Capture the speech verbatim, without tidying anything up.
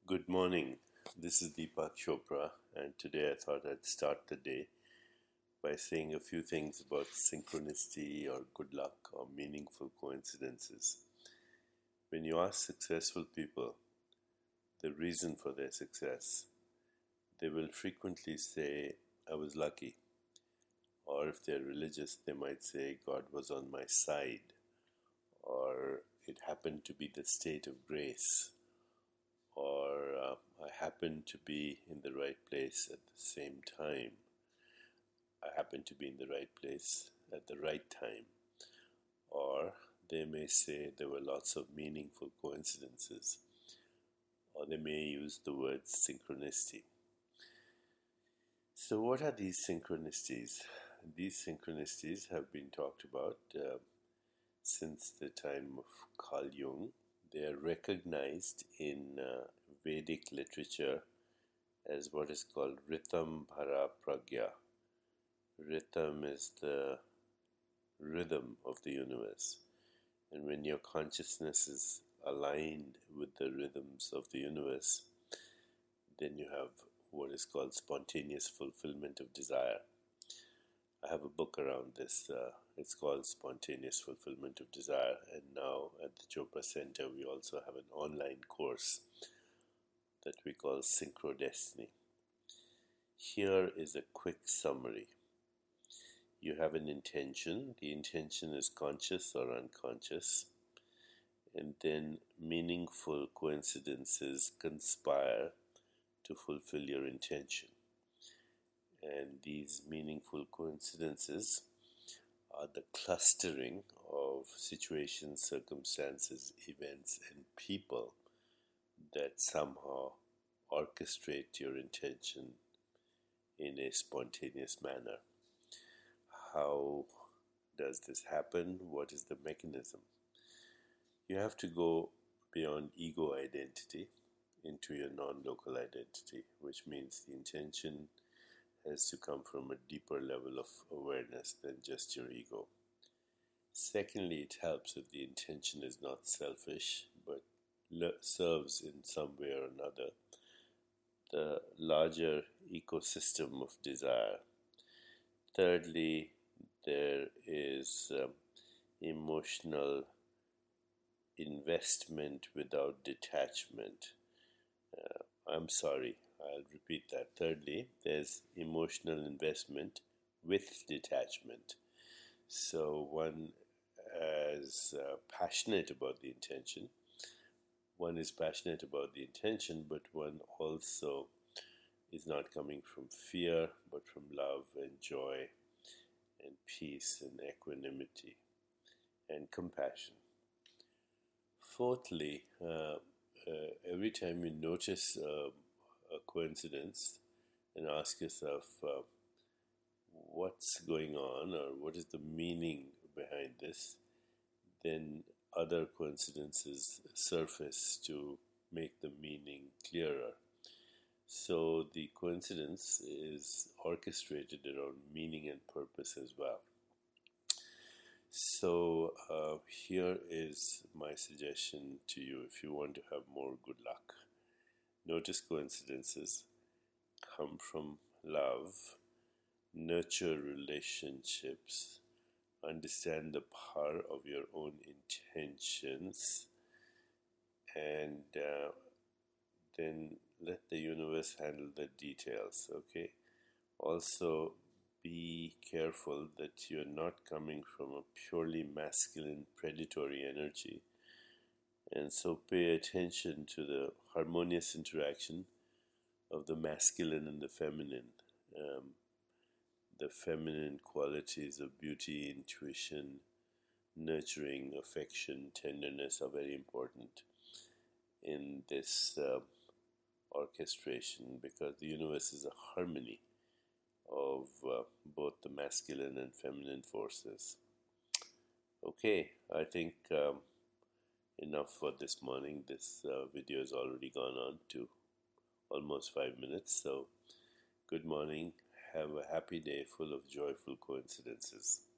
Good morning. This is Deepak Chopra, and today I thought I'd start the day by saying a few things about synchronicity or good luck or meaningful coincidences. When you ask successful people the reason for their success, they will frequently say, I was lucky. Or if they're religious, they might say, God was on my side. Or it happened to be the state of grace. Or uh, I happened to be in the right place at the same time. I happened to be in the right place at the right time. Or they may say there were lots of meaningful coincidences. Or they may use the word synchronicity. So, what are these synchronicities? These synchronicities have been talked about uh, since the time of Carl Jung. They are recognized in uh, Vedic literature as what is called Ritam Bhara Pragya. Ritam is the rhythm of the universe. And when your consciousness is aligned with the rhythms of the universe, then you have what is called spontaneous fulfillment of desire. I have a book around this. Uh, it's called Spontaneous Fulfillment of Desire. And now at the Chopra Center, we also have an online course that we call Synchro Destiny. Here is a quick summary. You have an intention. The intention is conscious or unconscious. And then meaningful coincidences conspire to fulfill your intention. And these meaningful coincidences are the clustering of situations, circumstances, events, and people that somehow orchestrate your intention in a spontaneous manner. How does this happen? What is the mechanism? You have to go beyond ego identity into your non-local identity, which means the intention has to come from a deeper level of awareness than just your ego. Secondly, it helps if the intention is not selfish, but le- serves in some way or another the larger ecosystem of desire. Thirdly, there is um, emotional investment without detachment. Uh, I'm sorry, I'll repeat that. Thirdly, there's emotional investment with detachment. So one is uh, passionate about the intention. One is passionate about the intention, but one also is not coming from fear, but from love and joy and peace and equanimity and compassion. Fourthly, uh, uh, every time you notice uh, a coincidence and ask yourself uh, what's going on or what is the meaning behind this, then other coincidences surface to make the meaning clearer. So the coincidence is orchestrated around meaning and purpose as well. So uh, here is my suggestion to you if you want to have more good luck. Notice coincidences, come from love, nurture relationships, understand the power of your own intentions, and uh, then let the universe handle the details, okay? Also, be careful that you're not coming from a purely masculine predatory energy. And so pay attention to the harmonious interaction of the masculine and the feminine. Um, the feminine qualities of beauty, intuition, nurturing, affection, tenderness are very important in this uh, orchestration because the universe is a harmony of uh, both the masculine and feminine forces. Okay, I think um, enough for this morning. This uh, video has already gone on to almost five minutes. So, good morning. Have a happy day full of joyful coincidences.